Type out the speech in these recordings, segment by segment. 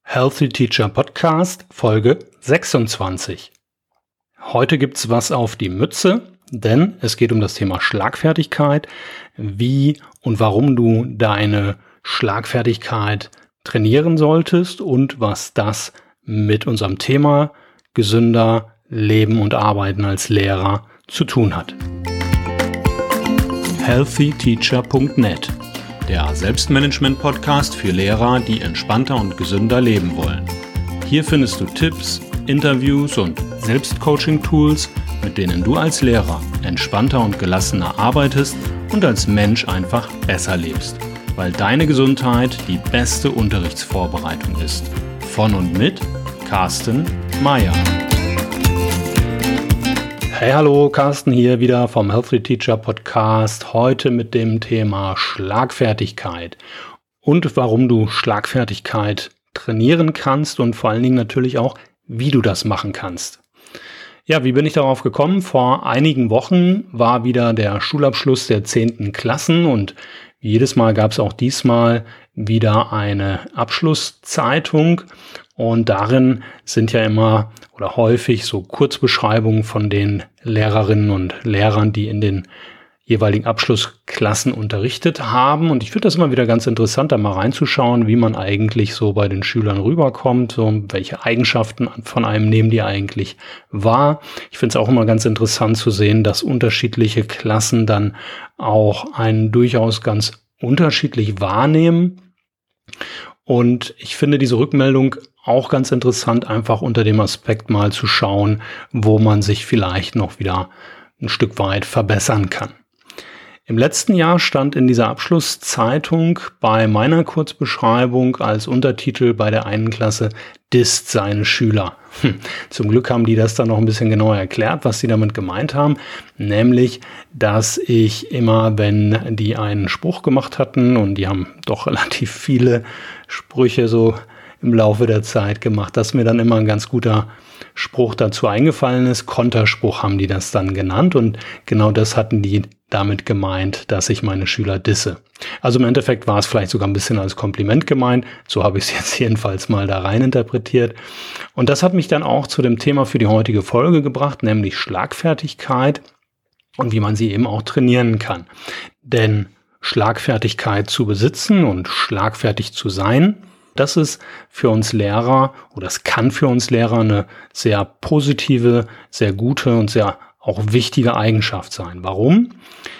Healthy Teacher Podcast, Folge 26. Heute gibt's was auf die Mütze, denn es geht um das Thema Schlagfertigkeit, wie und warum du deine Schlagfertigkeit trainieren solltest und was das mit unserem Thema gesünder Leben und Arbeiten als Lehrer zu tun hat. healthyteacher.net, der Selbstmanagement-Podcast für Lehrer, die entspannter und gesünder leben wollen. Hier findest du Tipps, Interviews und Selbstcoaching-Tools, mit denen du als Lehrer entspannter und gelassener arbeitest und als Mensch einfach besser lebst, weil deine Gesundheit die beste Unterrichtsvorbereitung ist. Von und mit Carsten Meyer. Hey, hallo, Carsten hier wieder vom Healthy Teacher Podcast, heute mit dem Thema Schlagfertigkeit und warum du Schlagfertigkeit trainieren kannst und vor allen Dingen natürlich auch, wie du das machen kannst. Ja, wie bin ich darauf gekommen? Vor einigen Wochen war wieder der Schulabschluss der 10. Klassen und jedes Mal gab es auch diesmal wieder eine Abschlusszeitung und darin sind ja immer oder häufig so Kurzbeschreibungen von den Lehrerinnen und Lehrern, die in den jeweiligen Abschlussklassen unterrichtet haben. Und ich finde das immer wieder ganz interessant, da mal reinzuschauen, wie man eigentlich so bei den Schülern rüberkommt, so welche Eigenschaften von einem nehmen die eigentlich wahr. Ich finde es auch immer ganz interessant zu sehen, dass unterschiedliche Klassen dann auch einen durchaus ganz unterschiedlich wahrnehmen. Und ich finde diese Rückmeldung auch ganz interessant, einfach unter dem Aspekt mal zu schauen, wo man sich vielleicht noch wieder ein Stück weit verbessern kann. Im letzten Jahr stand in dieser Abschlusszeitung bei meiner Kurzbeschreibung als Untertitel bei der einen Klasse disst seine Schüler. Zum Glück haben die das dann noch ein bisschen genauer erklärt, was sie damit gemeint haben, nämlich, dass ich immer, wenn die einen Spruch gemacht hatten, und die haben doch relativ viele Sprüche so im Laufe der Zeit gemacht, dass mir dann immer ein ganz guter Spruch dazu eingefallen ist. Konterspruch haben die das dann genannt und genau das hatten die damit gemeint, dass ich meine Schüler disse. Also im Endeffekt war es vielleicht sogar ein bisschen als Kompliment gemeint. So habe ich es jetzt jedenfalls mal da rein interpretiert. Und das hat mich dann auch zu dem Thema für die heutige Folge gebracht, nämlich Schlagfertigkeit und wie man sie eben auch trainieren kann. Denn Schlagfertigkeit zu besitzen und schlagfertig zu sein, das ist für uns Lehrer oder es kann für uns Lehrer eine sehr positive, sehr gute und sehr auch wichtige Eigenschaft sein. Warum?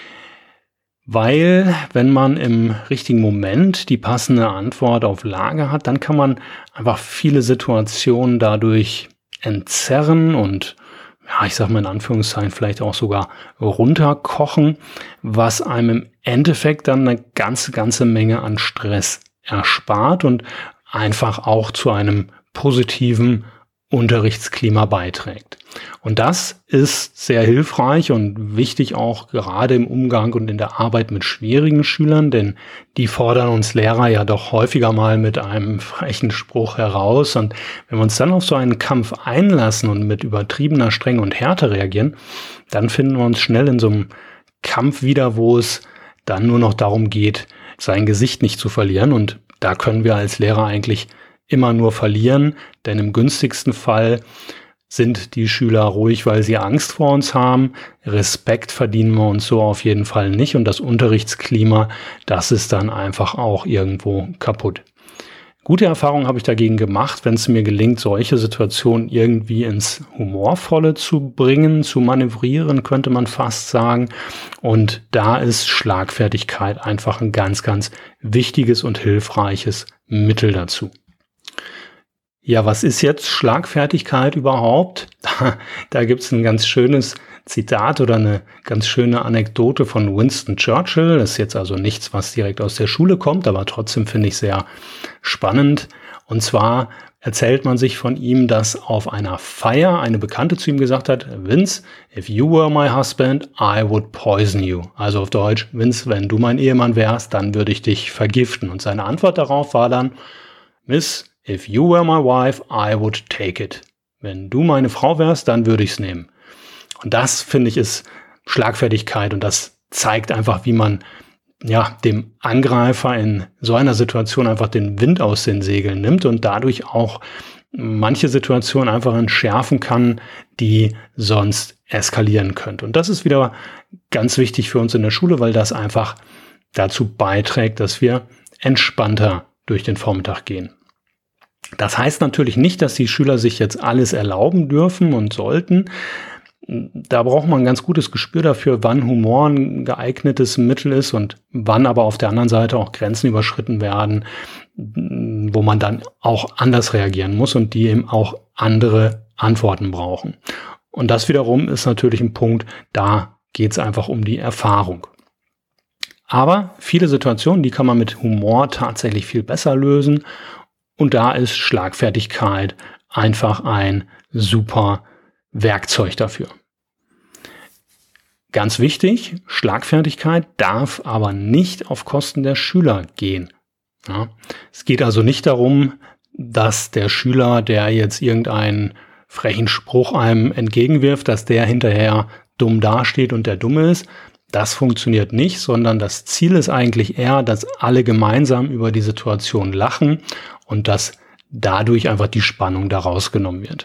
Weil, wenn man im richtigen Moment die passende Antwort auf Lager hat, dann kann man einfach viele Situationen dadurch entzerren und ja, ich sage mal in Anführungszeichen vielleicht auch sogar runterkochen, was einem im Endeffekt dann eine ganze Menge an Stress erspart und einfach auch zu einem positiven Unterrichtsklima beiträgt. Und das ist sehr hilfreich und wichtig auch gerade im Umgang und in der Arbeit mit schwierigen Schülern, denn die fordern uns Lehrer ja doch häufiger mal mit einem frechen Spruch heraus. Und wenn wir uns dann auf so einen Kampf einlassen und mit übertriebener Strenge und Härte reagieren, dann finden wir uns schnell in so einem Kampf wieder, wo es dann nur noch darum geht, sein Gesicht nicht zu verlieren. Und da können wir als Lehrer eigentlich immer nur verlieren, denn im günstigsten Fall sind die Schüler ruhig, weil sie Angst vor uns haben. Respekt verdienen wir uns so auf jeden Fall nicht und das Unterrichtsklima, das ist dann einfach auch irgendwo kaputt. Gute Erfahrungen habe ich dagegen gemacht, wenn es mir gelingt, solche Situationen irgendwie ins Humorvolle zu bringen, zu manövrieren, könnte man fast sagen. Und da ist Schlagfertigkeit einfach ein ganz wichtiges und hilfreiches Mittel dazu. Ja, was ist jetzt Schlagfertigkeit überhaupt? Da gibt es ein ganz schönes Zitat oder eine ganz schöne Anekdote von Winston Churchill. Das ist jetzt also nichts, was direkt aus der Schule kommt, aber trotzdem finde ich sehr spannend. Und zwar erzählt man sich von ihm, dass auf einer Feier eine Bekannte zu ihm gesagt hat, Vince, if you were my husband, I would poison you. Also auf Deutsch, Vince, wenn du mein Ehemann wärst, dann würde ich dich vergiften. Und seine Antwort darauf war dann, Miss, if you were my wife, I would take it. Wenn du meine Frau wärst, dann würde ich es nehmen. Und das, finde ich, ist Schlagfertigkeit und das zeigt einfach, wie man dem Angreifer in so einer Situation einfach den Wind aus den Segeln nimmt und dadurch auch manche Situationen einfach entschärfen kann, die sonst eskalieren könnte. Und das ist wieder ganz wichtig für uns in der Schule, weil das einfach dazu beiträgt, dass wir entspannter durch den Vormittag gehen. Das heißt natürlich nicht, dass die Schüler sich jetzt alles erlauben dürfen und sollten. Da braucht man ein ganz gutes Gespür dafür, wann Humor ein geeignetes Mittel ist und wann aber auf der anderen Seite auch Grenzen überschritten werden, wo man dann auch anders reagieren muss und die eben auch andere Antworten brauchen. Und das wiederum ist natürlich ein Punkt, da geht es einfach um die Erfahrung. Aber viele Situationen, die kann man mit Humor tatsächlich viel besser lösen. Und da ist Schlagfertigkeit einfach ein super Werkzeug dafür. Ganz wichtig, Schlagfertigkeit darf aber nicht auf Kosten der Schüler gehen. Ja, es geht also nicht darum, dass der Schüler, der jetzt irgendeinen frechen Spruch einem entgegenwirft, dass der hinterher dumm dasteht und der Dumme ist. Das funktioniert nicht, sondern das Ziel ist eigentlich eher, dass alle gemeinsam über die Situation lachen und dass dadurch einfach die Spannung da rausgenommen wird.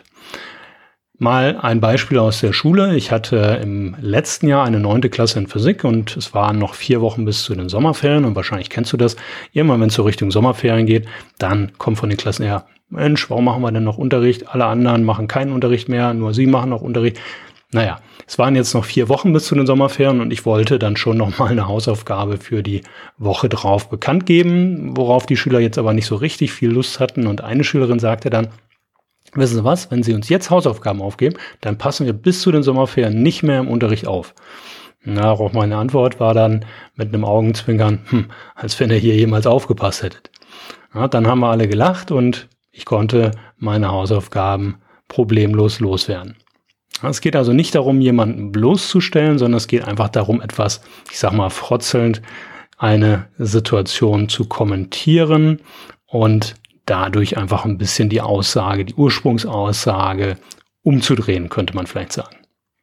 Mal ein Beispiel aus der Schule. Ich hatte im letzten Jahr eine 9. Klasse in Physik und es waren noch 4 Wochen bis zu den Sommerferien und wahrscheinlich kennst du das. Immer wenn es so Richtung Sommerferien geht, dann kommt von den Klassen her, Mensch, warum machen wir denn noch Unterricht? Alle anderen machen keinen Unterricht mehr, nur sie machen noch Unterricht. Naja, es waren jetzt noch 4 Wochen bis zu den Sommerferien und ich wollte dann schon nochmal eine Hausaufgabe für die Woche drauf bekannt geben, worauf die Schüler jetzt aber nicht so richtig viel Lust hatten. Und eine Schülerin sagte dann, wissen Sie was, wenn Sie uns jetzt Hausaufgaben aufgeben, dann passen wir bis zu den Sommerferien nicht mehr im Unterricht auf. Na, auch meine Antwort war dann mit einem Augenzwinkern, als wenn ihr hier jemals aufgepasst hättet. Ja, dann haben wir alle gelacht und ich konnte meine Hausaufgaben problemlos loswerden. Es geht also nicht darum, jemanden bloßzustellen, sondern es geht einfach darum, etwas, ich sag mal, frotzelnd eine Situation zu kommentieren und dadurch einfach ein bisschen die Aussage, die Ursprungsaussage umzudrehen, könnte man vielleicht sagen.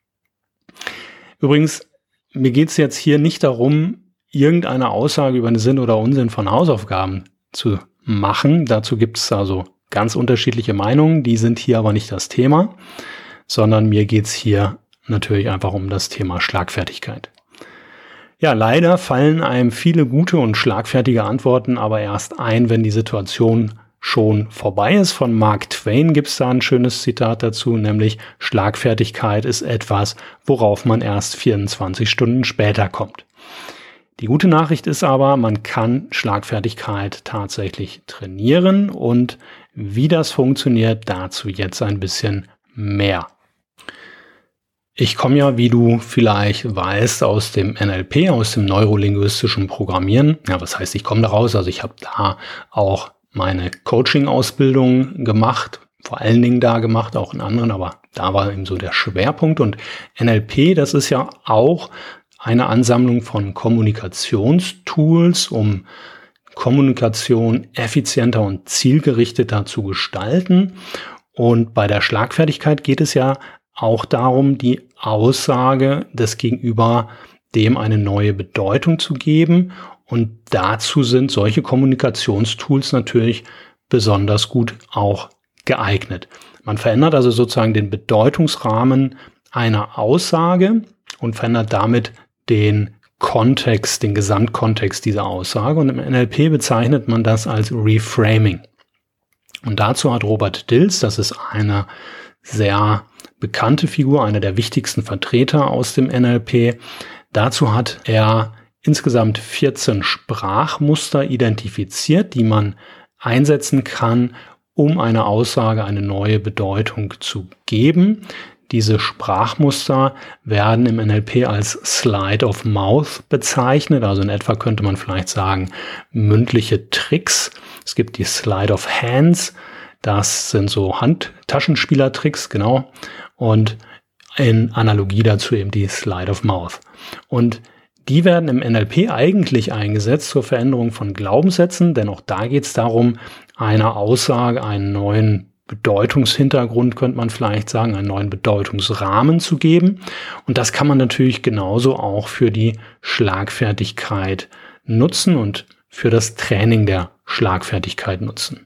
Übrigens, mir geht es jetzt hier nicht darum, irgendeine Aussage über den Sinn oder Unsinn von Hausaufgaben zu machen. Dazu gibt es also ganz unterschiedliche Meinungen, die sind hier aber nicht das Thema, sondern mir geht es hier natürlich einfach um das Thema Schlagfertigkeit. Ja, leider fallen einem viele gute und schlagfertige Antworten aber erst ein, wenn die Situation schon vorbei ist. Von Mark Twain gibt es da ein schönes Zitat dazu, nämlich Schlagfertigkeit ist etwas, worauf man erst 24 Stunden später kommt. Die gute Nachricht ist aber, man kann Schlagfertigkeit tatsächlich trainieren und wie das funktioniert, dazu jetzt ein bisschen mehr. Ich komme ja, wie du vielleicht weißt, aus dem NLP, aus dem neurolinguistischen Programmieren. Ja, was heißt, ich komme da raus? Also ich habe da auch meine Coaching-Ausbildung gemacht, vor allen Dingen da gemacht, auch in anderen, aber da war eben so der Schwerpunkt. Und NLP, das ist ja auch eine Ansammlung von Kommunikationstools, um Kommunikation effizienter und zielgerichteter zu gestalten. Und bei der Schlagfertigkeit geht es ja auch darum, die Aussage des Gegenüber dem eine neue Bedeutung zu geben. Und dazu sind solche Kommunikationstools natürlich besonders gut auch geeignet. Man verändert also sozusagen den Bedeutungsrahmen einer Aussage und verändert damit den Kontext, den Gesamtkontext dieser Aussage. Und im NLP bezeichnet man das als Reframing. Und dazu hat Robert Dills, das ist eine sehr bekannte Figur, einer der wichtigsten Vertreter aus dem NLP, dazu hat er insgesamt 14 Sprachmuster identifiziert, die man einsetzen kann, um einer Aussage eine neue Bedeutung zu geben. Diese Sprachmuster werden im NLP als Slide of Mouth bezeichnet, also in etwa könnte man vielleicht sagen mündliche Tricks. Es gibt die Slide of Hands, das sind so Handtaschenspielertricks, genau, und in Analogie dazu eben die Slide of Mouth. Und die werden im NLP eigentlich eingesetzt zur Veränderung von Glaubenssätzen, denn auch da geht es darum, einer Aussage einen neuen Bedeutungshintergrund, könnte man vielleicht sagen, einen neuen Bedeutungsrahmen zu geben. Und das kann man natürlich genauso auch für die Schlagfertigkeit nutzen und für das Training der Schlagfertigkeit nutzen.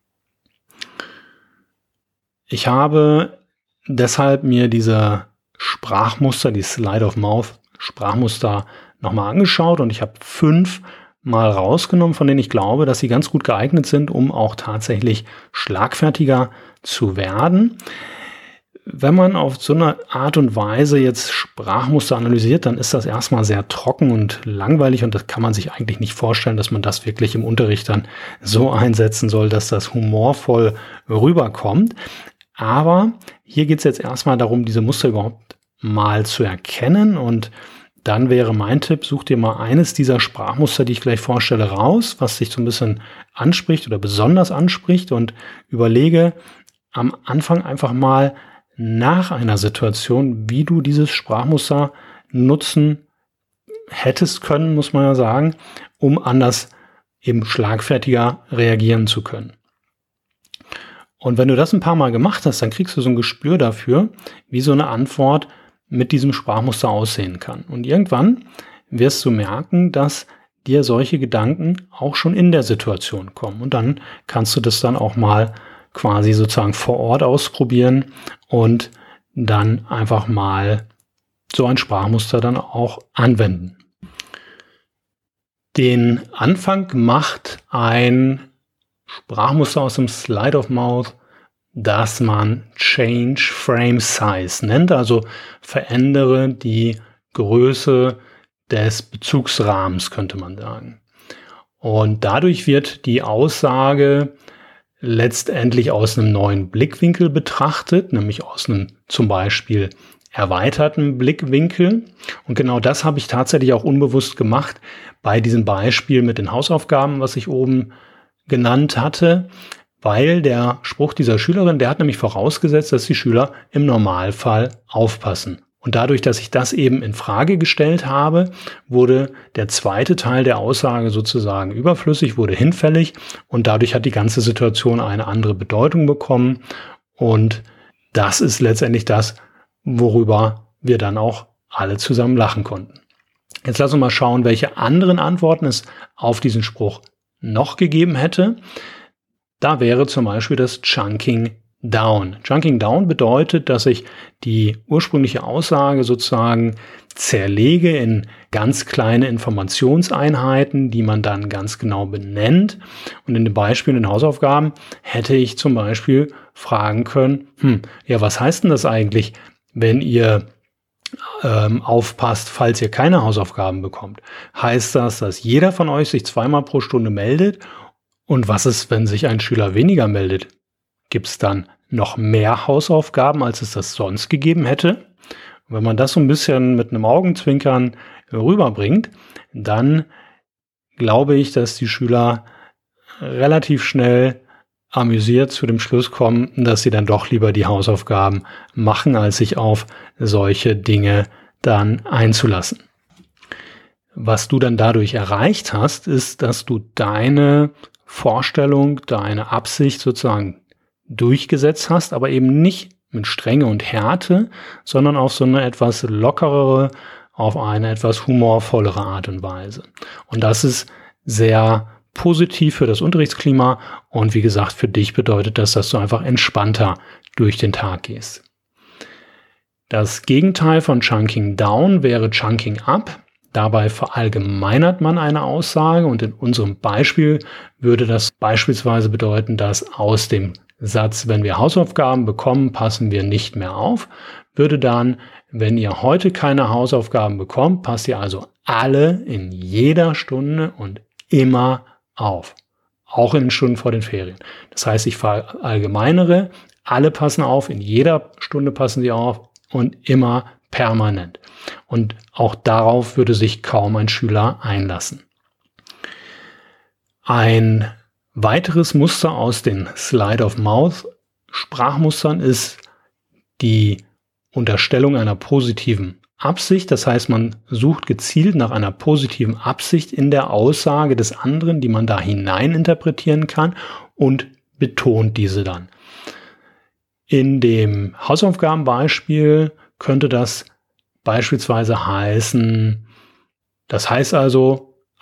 Ich habe deshalb mir diese Sprachmuster, die Slide-of-Mouth-Sprachmuster nochmal angeschaut und ich habe 5 mal rausgenommen, von denen ich glaube, dass sie ganz gut geeignet sind, um auch tatsächlich schlagfertiger zu werden. Wenn man auf so eine Art und Weise jetzt Sprachmuster analysiert, dann ist das erstmal sehr trocken und langweilig und das kann man sich eigentlich nicht vorstellen, dass man das wirklich im Unterricht dann so einsetzen soll, dass das humorvoll rüberkommt. Aber hier geht es jetzt erstmal darum, diese Muster überhaupt mal zu erkennen und dann wäre mein Tipp, such dir mal eines dieser Sprachmuster, die ich gleich vorstelle, raus, was dich so ein bisschen anspricht oder besonders anspricht und überlege am Anfang einfach mal nach einer Situation, wie du dieses Sprachmuster nutzen hättest können, muss man ja sagen, um anders eben schlagfertiger reagieren zu können. Und wenn du das ein paar Mal gemacht hast, dann kriegst du so ein Gespür dafür, wie so eine Antwort mit diesem Sprachmuster aussehen kann. Und irgendwann wirst du merken, dass dir solche Gedanken auch schon in der Situation kommen. Und dann kannst du das dann auch mal quasi sozusagen vor Ort ausprobieren und dann einfach mal so ein Sprachmuster dann auch anwenden. Den Anfang macht ein Sprachmuster aus dem Slide-of-Mouth, das man Change Frame Size nennt, also verändere die Größe des Bezugsrahmens, könnte man sagen. Und dadurch wird die Aussage letztendlich aus einem neuen Blickwinkel betrachtet, nämlich aus einem zum Beispiel erweiterten Blickwinkel. Und genau das habe ich tatsächlich auch unbewusst gemacht bei diesem Beispiel mit den Hausaufgaben, was ich oben genannt hatte, weil der Spruch dieser Schülerin, der hat nämlich vorausgesetzt, dass die Schüler im Normalfall aufpassen. Und dadurch, dass ich das eben in Frage gestellt habe, wurde der zweite Teil der Aussage sozusagen überflüssig, wurde hinfällig und dadurch hat die ganze Situation eine andere Bedeutung bekommen. Und das ist letztendlich das, worüber wir dann auch alle zusammen lachen konnten. Jetzt lass uns mal schauen, welche anderen Antworten es auf diesen Spruch noch gegeben hätte. Da wäre zum Beispiel das Chunking Down. Chunking Down bedeutet, dass ich die ursprüngliche Aussage sozusagen zerlege in ganz kleine Informationseinheiten, die man dann ganz genau benennt. Und in dem Beispiel in den Hausaufgaben hätte ich zum Beispiel fragen können, ja, was heißt denn das eigentlich, wenn ihr aufpasst, falls ihr keine Hausaufgaben bekommt? Heißt das, dass jeder von euch sich 2-mal pro Stunde meldet? Und was ist, wenn sich ein Schüler weniger meldet? Gibt es dann noch mehr Hausaufgaben, als es das sonst gegeben hätte? Und wenn man das so ein bisschen mit einem Augenzwinkern rüberbringt, dann glaube ich, dass die Schüler relativ schnell amüsiert zu dem Schluss kommen, dass sie dann doch lieber die Hausaufgaben machen, als sich auf solche Dinge dann einzulassen. Was du dann dadurch erreicht hast, ist, dass du deine Vorstellung, deine Absicht sozusagen durchgesetzt hast, aber eben nicht mit Strenge und Härte, sondern auf so eine etwas lockerere, auf eine etwas humorvollere Art und Weise. Und das ist sehr positiv für das Unterrichtsklima und wie gesagt, für dich bedeutet das, dass du einfach entspannter durch den Tag gehst. Das Gegenteil von Chunking Down wäre Chunking Up. Dabei verallgemeinert man eine Aussage und in unserem Beispiel würde das beispielsweise bedeuten, dass aus dem Satz, wenn wir Hausaufgaben bekommen, passen wir nicht mehr auf, würde dann, wenn ihr heute keine Hausaufgaben bekommt, passt ihr also alle in jeder Stunde und immer auf. Auch in den Stunden vor den Ferien. Das heißt, ich verallgemeinere, alle passen auf, in jeder Stunde passen sie auf und immer permanent. Und auch darauf würde sich kaum ein Schüler einlassen. Ein weiteres Muster aus den Slide-of-Mouth-Sprachmustern ist die Unterstellung einer positiven Absicht. Das heißt, man sucht gezielt nach einer positiven Absicht in der Aussage des anderen, die man da hinein interpretieren kann und betont diese dann. In dem Hausaufgabenbeispiel könnte das beispielsweise heißen, das heißt also,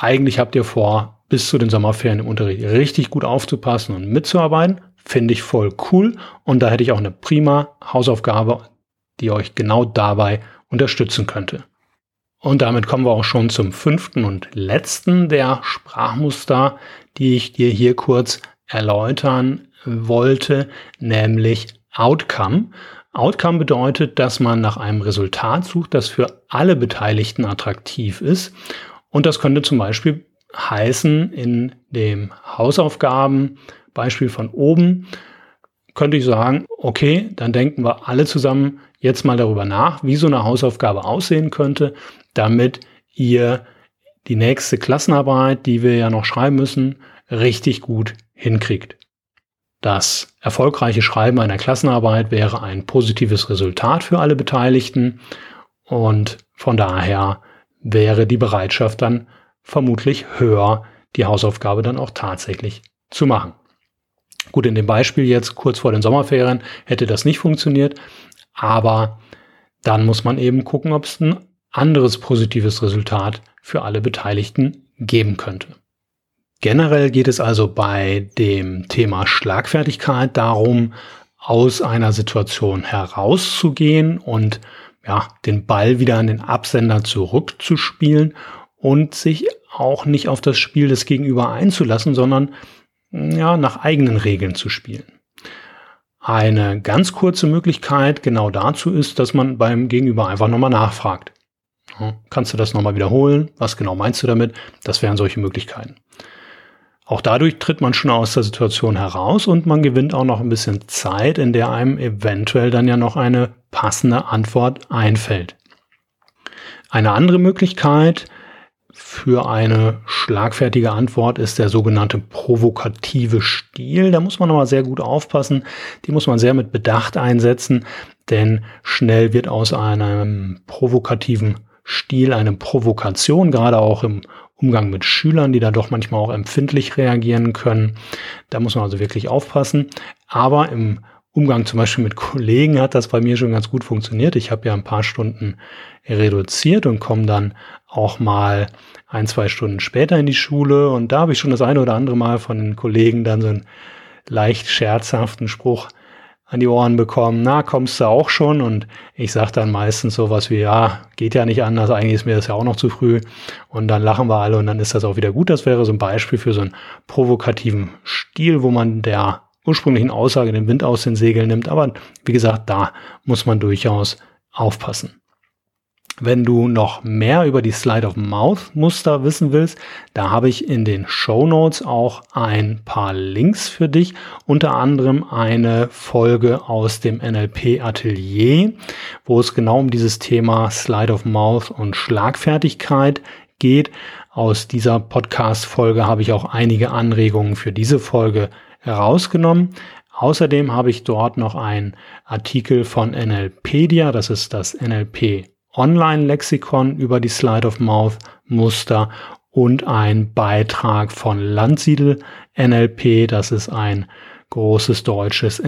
eigentlich habt ihr vor, bis zu den Sommerferien im Unterricht richtig gut aufzupassen und mitzuarbeiten. Finde ich voll cool. Und da hätte ich auch eine prima Hausaufgabe, die euch genau dabei unterstützen könnte. Und damit kommen wir auch schon zum 5. und letzten der Sprachmuster, die ich dir hier kurz erläutern wollte, nämlich Outcome. Outcome bedeutet, dass man nach einem Resultat sucht, das für alle Beteiligten attraktiv ist. Und das könnte zum Beispiel heißen, in dem Hausaufgabenbeispiel von oben könnte ich sagen, okay, dann denken wir alle zusammen jetzt mal darüber nach, wie so eine Hausaufgabe aussehen könnte, damit ihr die nächste Klassenarbeit, die wir ja noch schreiben müssen, richtig gut hinkriegt. Das erfolgreiche Schreiben einer Klassenarbeit wäre ein positives Resultat für alle Beteiligten und von daher wäre die Bereitschaft dann vermutlich höher, die Hausaufgabe dann auch tatsächlich zu machen. Gut, in dem Beispiel jetzt kurz vor den Sommerferien hätte das nicht funktioniert, aber dann muss man eben gucken, ob es ein anderes positives Resultat für alle Beteiligten geben könnte. Generell geht es also bei dem Thema Schlagfertigkeit darum, aus einer Situation herauszugehen und den Ball wieder an den Absender zurückzuspielen und sich auch nicht auf das Spiel des Gegenüber einzulassen, sondern nach eigenen Regeln zu spielen. Eine ganz kurze Möglichkeit genau dazu ist, dass man beim Gegenüber einfach nochmal nachfragt. Kannst du das nochmal wiederholen? Was genau meinst du damit? Das wären solche Möglichkeiten. Auch dadurch tritt man schon aus der Situation heraus und man gewinnt auch noch ein bisschen Zeit, in der einem eventuell dann ja noch eine passende Antwort einfällt. Eine andere Möglichkeit für eine schlagfertige Antwort ist der sogenannte provokative Stil. Da muss man nochmal sehr gut aufpassen. Die muss man sehr mit Bedacht einsetzen, denn schnell wird aus einem provokativen Stil eine Provokation, gerade auch im Umgang mit Schülern, die da doch manchmal auch empfindlich reagieren können. Da muss man also wirklich aufpassen. Aber im Umgang zum Beispiel mit Kollegen hat das bei mir schon ganz gut funktioniert. Ich habe ja ein paar Stunden reduziert und komme dann auch mal 1-2 Stunden später in die Schule. Und da habe ich schon das eine oder andere Mal von den Kollegen dann so einen leicht scherzhaften Spruch an die Ohren bekommen. Na, kommst du auch schon? Und ich sage dann meistens sowas wie, ja, geht ja nicht anders, eigentlich ist mir das ja auch noch zu früh. Und dann lachen wir alle und dann ist das auch wieder gut. Das wäre so ein Beispiel für so einen provokativen Stil, wo man der ursprünglichen Aussage den Wind aus den Segeln nimmt. Aber wie gesagt, da muss man durchaus aufpassen. Wenn du noch mehr über die Slide-of-Mouth-Muster wissen willst, da habe ich in den Shownotes auch ein paar Links für dich, unter anderem eine Folge aus dem NLP-Atelier, wo es genau um dieses Thema Slide-of-Mouth und Schlagfertigkeit geht. Aus dieser Podcast-Folge habe ich auch einige Anregungen für diese Folge herausgenommen. Außerdem habe ich dort noch einen Artikel von NLPedia, das ist das NLP Online-Lexikon über die Slide-of-Mouth-Muster und ein Beitrag von Landsiedel NLP, das ist ein großes deutsches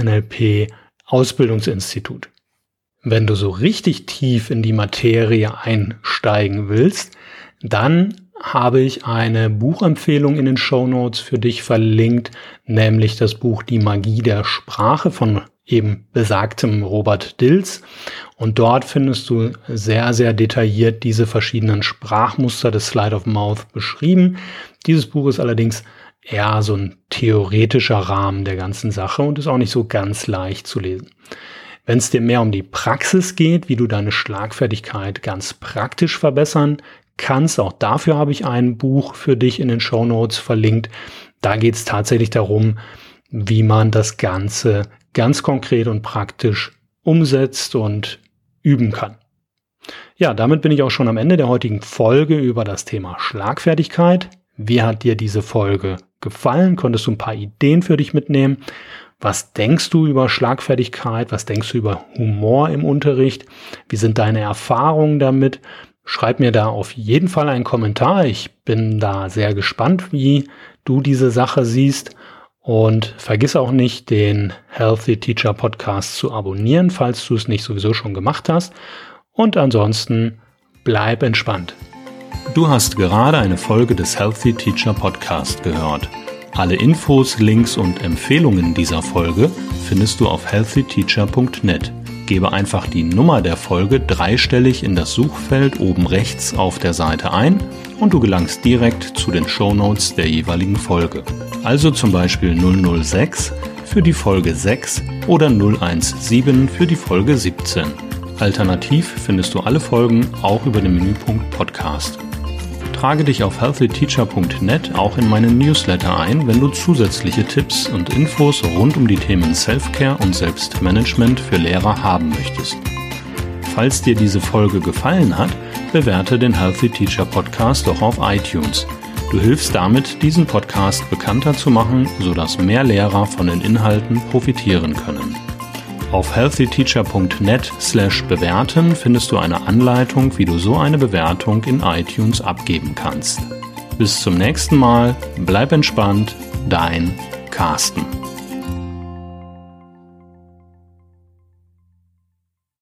NLP-Ausbildungsinstitut. Wenn du so richtig tief in die Materie einsteigen willst, dann habe ich eine Buchempfehlung in den Shownotes für dich verlinkt, nämlich das Buch Die Magie der Sprache von eben besagtem Robert Dills. Und dort findest du sehr, sehr detailliert diese verschiedenen Sprachmuster des Slide-of-Mouth beschrieben. Dieses Buch ist allerdings eher so ein theoretischer Rahmen der ganzen Sache und ist auch nicht so ganz leicht zu lesen. Wenn es dir mehr um die Praxis geht, wie du deine Schlagfertigkeit ganz praktisch verbessern kannst, auch dafür habe ich ein Buch für dich in den Shownotes verlinkt. Da geht es tatsächlich darum, wie man das Ganze ganz konkret und praktisch umsetzt und üben kann. Ja, damit bin ich auch schon am Ende der heutigen Folge über das Thema Schlagfertigkeit. Wie hat dir diese Folge gefallen? Konntest du ein paar Ideen für dich mitnehmen? Was denkst du über Schlagfertigkeit? Was denkst du über Humor im Unterricht? Wie sind deine Erfahrungen damit? Schreib mir da auf jeden Fall einen Kommentar. Ich bin da sehr gespannt, wie du diese Sache siehst. Und vergiss auch nicht, den Healthy Teacher Podcast zu abonnieren, falls du es nicht sowieso schon gemacht hast. Und ansonsten bleib entspannt. Du hast gerade eine Folge des Healthy Teacher Podcast gehört. Alle Infos, Links und Empfehlungen dieser Folge findest du auf healthyteacher.net. Gebe einfach die Nummer der Folge dreistellig in das Suchfeld oben rechts auf der Seite ein und du gelangst direkt zu den Shownotes der jeweiligen Folge. Also zum Beispiel 006 für die Folge 6 oder 017 für die Folge 17. Alternativ findest du alle Folgen auch über den Menüpunkt Podcast. Trage dich auf healthyteacher.net auch in meinen Newsletter ein, wenn du zusätzliche Tipps und Infos rund um die Themen Self-Care und Selbstmanagement für Lehrer haben möchtest. Falls dir diese Folge gefallen hat, bewerte den Healthy Teacher Podcast doch auf iTunes. Du hilfst damit, diesen Podcast bekannter zu machen, sodass mehr Lehrer von den Inhalten profitieren können. Auf healthyteacher.net/bewerten findest du eine Anleitung, wie du so eine Bewertung in iTunes abgeben kannst. Bis zum nächsten Mal, bleib entspannt, dein Carsten.